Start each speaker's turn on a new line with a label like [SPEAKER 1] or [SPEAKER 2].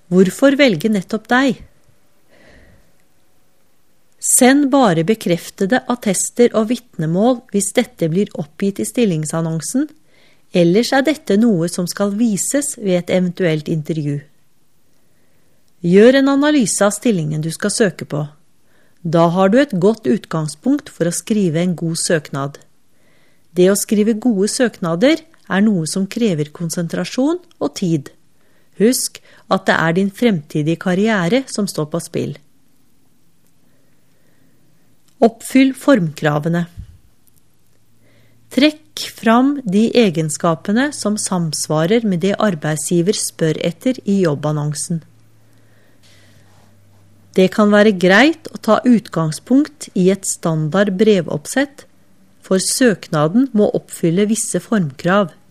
[SPEAKER 1] Hvorfor velge nettopp deg? Send bare bekreftede attester og vitnemål hvis dette blir oppgitt i stillingsannonsen, ellers dette noe som skal vises ved et eventuelt intervju. Gjør en analyse av stillingen du skal søke på. Da har du et godt utgangspunkt for å skrive en god søknad. Det å skrive gode søknader noe som krever konsentrasjon og tid. Husk at det din fremtidige karriere som står på spill. Oppfyll formkravene. Trekk fram de egenskapene som samsvarer med det arbeidsgiver spør etter i jobbannonsen. Det kan være greit å ta utgangspunkt i et standard brevoppsett, for søknaden må oppfylle visse formkrav.